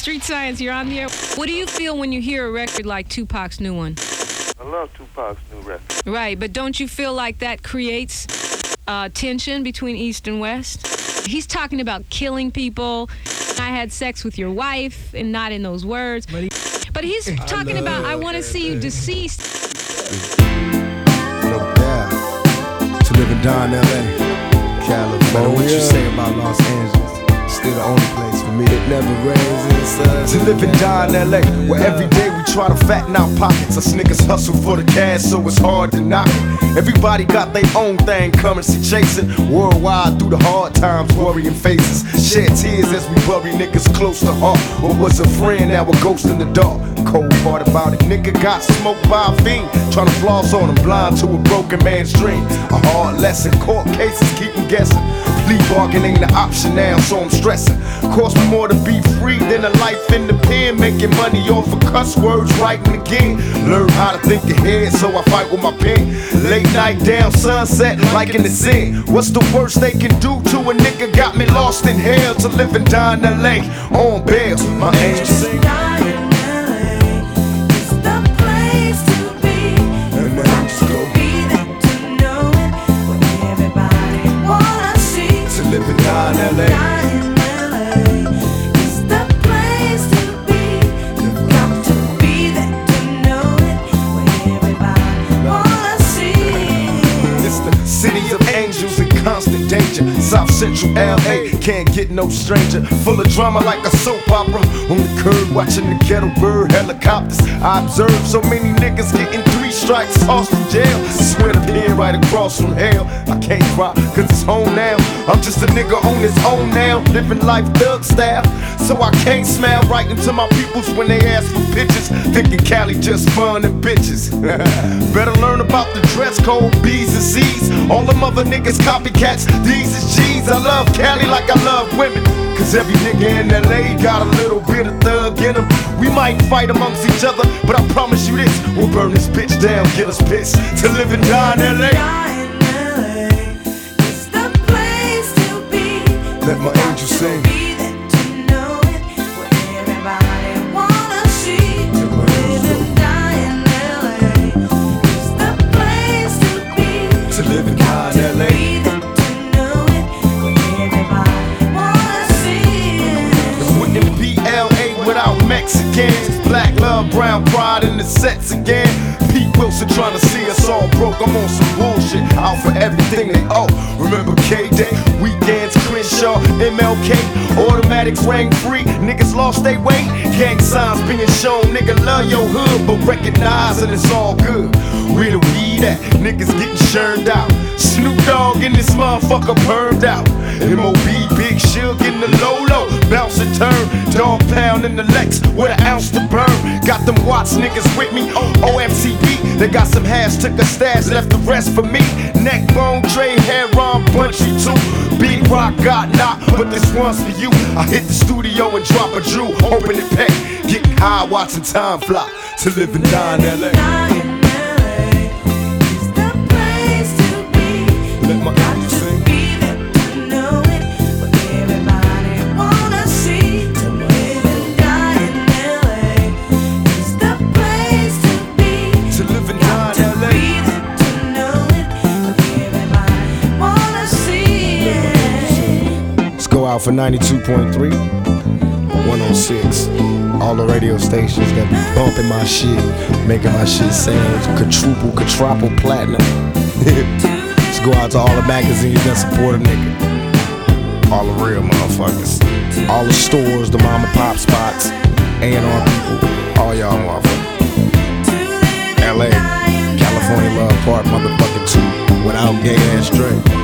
Street Science, you're on the air. What do you feel when you hear a record like Tupac's new one? I love Tupac's new record. Right, but don't you feel like that creates tension between East and West? He's talking about killing people. I had sex with your wife, and not in those words. But he's talking about, I want to see you deceased. No doubt. To live and die in L.A., California. What you say about Los Angeles? Still the only place for me. It never rains in the sun. To live and die in L.A., where every day we try to fatten our pockets. Us niggas hustle for the cash, so it's hard to knock it. Everybody got their own thing, currency chasing. Worldwide through the hard times, worrying faces. Shed tears as we bury niggas close to heart. What was a friend, now a ghost in the dark. Cold part about it, nigga got smoked by a fiend. Tryna floss on him, blind to a broken man's dream. A hard lesson, court cases keep him guessing. Plea bargain ain't an option now, so I'm stressing. Cost me more to be free than a life in the pen. Making money off of cuss words, writing again. Learn how to think ahead, so I fight with my pen. Late night down, sunset, like in the zen. What's the worst they can do to a nigga? Got me lost in hell to live and die in L.A. on bail. My angel sing. South Central LA, can't get no stranger. Full of drama like a soap opera. On the curb watching the ghetto bird helicopters. I observe so many niggas getting 3 strikes, tossed in jail. Swear to pin right across from hell. I can't cry cause it's home now. I'm just a nigga on his own now, living life thug style. So I can't smile right into my peoples when they ask for pictures, thinking Cali just fun and bitches. Better learn about the dress code, B's and C's. All them other niggas copycats, these is G's. I love Cali like I love women, cause every nigga in LA got a little bit of thug in him. We might fight amongst each other, but I promise you this, we'll burn this bitch down, get us pissed. To live and die in LA. Let my angel sing. Mexicans, black love, brown pride in the sets again. Pete Wilson trying to see us all broke. I'm on some bullshit, out for everything they owe. Remember K-Day, weekends, Crenshaw, MLK, automatics rang free. Niggas lost their weight, gang signs being shown. Nigga love your hood, but recognize that it's all good. Where the weed at? Niggas getting churned out. Snoop Dogg in this motherfucker burned out. M.O.B. Big Shug in the Lolo, bounce and turn. Dog pound in the Lex with an ounce to burn. Got them Watts niggas with me on OMCB. They got some hash, took a stash, left the rest for me. Neck bone, Dre, hair on, punchy too. Big Rock got knocked, but this one's for you. I hit the studio and drop a Drew, open it pack. Getting high, watching time fly. To live and die in LA. Let my angel sing. Out for 92.3, 106. All the radio stations that be bumping my shit, making my shit sound quadruple platinum. Let's go out to all the magazines that support a nigga. All the real motherfuckers. All the stores, the mom and pop spots, A&R people, all y'all motherfuckers. LA, California Love Park, motherfucking 2, without gay ass Dre.